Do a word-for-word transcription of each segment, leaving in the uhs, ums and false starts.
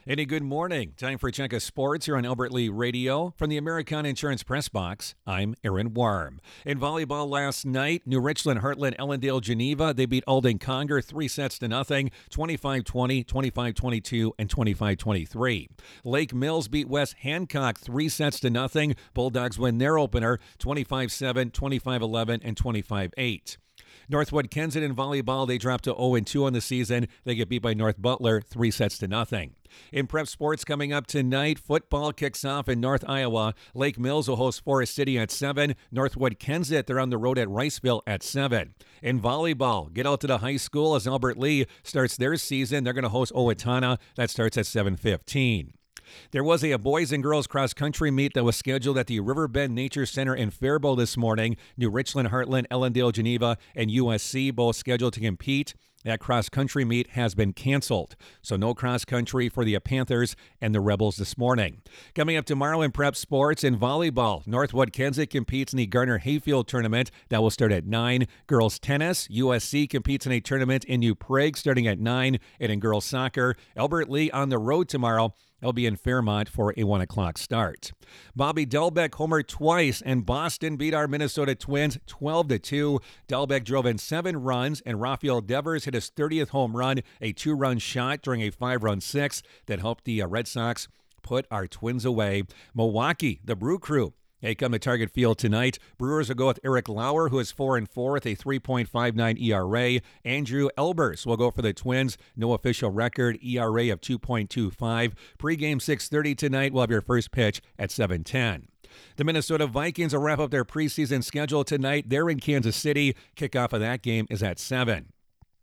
Any good morning. Time for Check of Sports here on Albert Lee Radio. From the Americana Insurance Press Box, I'm Aaron Worm. In volleyball last night, New Richland, Heartland, Ellendale, Geneva, they beat Alden Conger three sets to nothing, twenty-five twenty, twenty-five twenty-two, and twenty-five twenty-three. Lake Mills beat West Hancock three sets to nothing. Bulldogs win their opener, twenty-five seven, twenty-five eleven, and twenty-five eight. Northwood Kensington volleyball, they dropped to oh and two on the season. They get beat by North Butler three sets to nothing. In prep sports coming up tonight, football kicks off in North Iowa. Lake Mills will host Forest City at seven. Northwood Kensett, they're on the road at Riceville at seven. In volleyball, get out to the high school as Albert Lee starts their season. They're going to host Owatonna. That starts at seven fifteen. There was a boys and girls cross-country meet that was scheduled at the Riverbend Nature Center in Faribault this morning. New Richland, Heartland, Ellendale, Geneva, and U S C both scheduled to compete. That cross-country meet has been canceled, so no cross-country for the Panthers and the Rebels this morning. Coming up tomorrow in prep sports in volleyball, Northwood Kensett competes in the Gardner Hayfield tournament. That will start at nine. Girls tennis, U S C competes in a tournament in New Prague starting at nine. And in girls soccer, Albert Lee on the road tomorrow. They'll be in Fairmont for a one o'clock start. Bobby Delbeck homered twice, and Boston beat our Minnesota Twins twelve to two. Delbeck drove in seven runs, and Rafael Devers hit his thirtieth home run, a two-run shot during a five-run six that helped the Red Sox put our Twins away. Milwaukee, the Brew Crew, they come to Target Field tonight. Brewers will go with Eric Lauer, who is four and four with a three point five nine E R A. Andrew Elbers will go for the Twins. No official record, E R A of two point two five. Pre-game six thirty tonight. We'll have your first pitch at seven ten. The Minnesota Vikings will wrap up their preseason schedule tonight. They're in Kansas City. Kickoff of that game is at seven.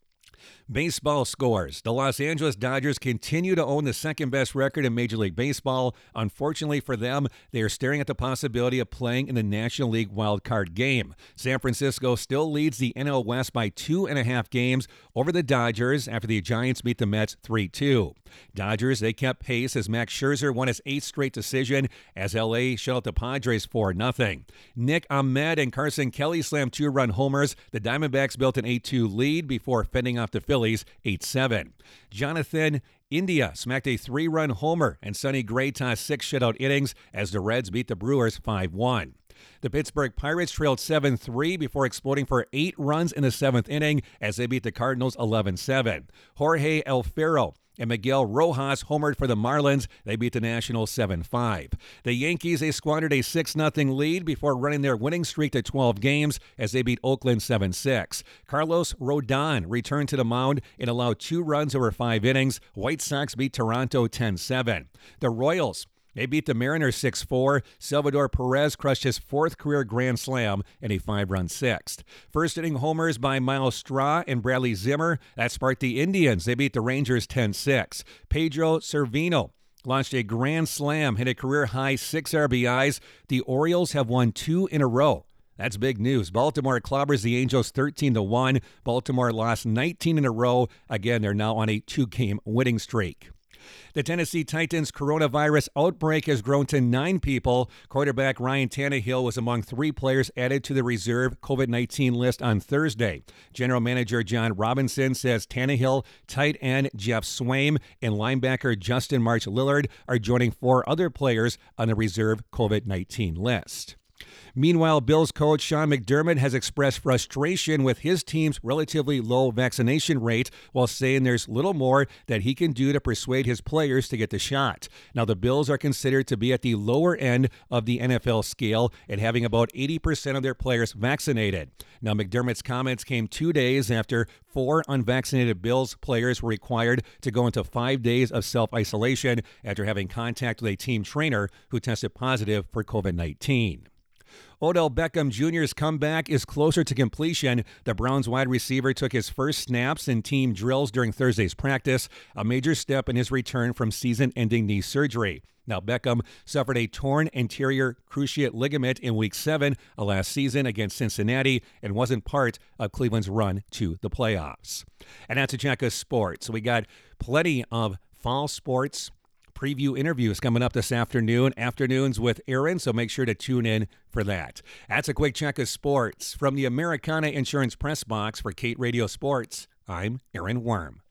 Baseball scores. The Los Angeles Dodgers continue to own the second-best record in Major League Baseball. Unfortunately for them, they are staring at the possibility of playing in the National League wildcard game. San Francisco still leads the N L West by two and a half games over the Dodgers after the Giants beat the Mets three two. Dodgers, they kept pace as Max Scherzer won his eighth straight decision as L A shut out the Padres four nothing. Nick Ahmed and Carson Kelly slammed two-run homers. The Diamondbacks built an eight two lead before fending off the Phillies eight seven. Jonathan India smacked a three-run homer, and Sonny Gray tossed six shutout innings as the Reds beat the Brewers five one. The Pittsburgh Pirates trailed seven three before exploding for eight runs in the seventh inning as they beat the Cardinals eleven seven. Jorge Alfaro and Miguel Rojas homered for the Marlins. They beat the Nationals seven five. The Yankees, they squandered a six nothing lead before running their winning streak to twelve games as they beat Oakland seven six. Carlos Rodon returned to the mound and allowed two runs over five innings. White Sox beat Toronto ten seven. The Royals, they beat the Mariners six four. Salvador Perez crushed his fourth career grand slam in a five-run sixth. First-inning homers by Miles Straw and Bradley Zimmer. That sparked the Indians. They beat the Rangers ten six. Pedro Cervino launched a grand slam, hit a career-high six R B Is. The Orioles have won two in a row. That's big news. Baltimore clobbers the Angels thirteen to one. Baltimore lost nineteen in a row. Again, they're now on a two-game winning streak. The Tennessee Titans coronavirus outbreak has grown to nine people. Quarterback Ryan Tannehill was among three players added to the reserve COVID nineteen list on Thursday. General Manager John Robinson says Tannehill, tight end Jeff Swaim, and linebacker Justin March Lillard are joining four other players on the reserve COVID nineteen list. Meanwhile, Bills coach Sean McDermott has expressed frustration with his team's relatively low vaccination rate while saying there's little more that he can do to persuade his players to get the shot. Now, the Bills are considered to be at the lower end of the N F L scale at having about eighty percent of their players vaccinated. Now, McDermott's comments came two days after four unvaccinated Bills players were required to go into five days of self-isolation after having contact with a team trainer who tested positive for COVID nineteen. Odell Beckham Junior's comeback is closer to completion. The Browns wide receiver took his first snaps in team drills during Thursday's practice, a major step in his return from season-ending knee surgery. Now, Beckham suffered a torn anterior cruciate ligament in Week seven of last season against Cincinnati and wasn't part of Cleveland's run to the playoffs. And that's a check of sports. So we got plenty of fall sports preview interviews coming up this afternoon, afternoons with Aaron, so make sure to tune in for that. That's a quick check of sports. From the Americana Insurance Press Box for Kate Radio Sports, I'm Aaron Worm.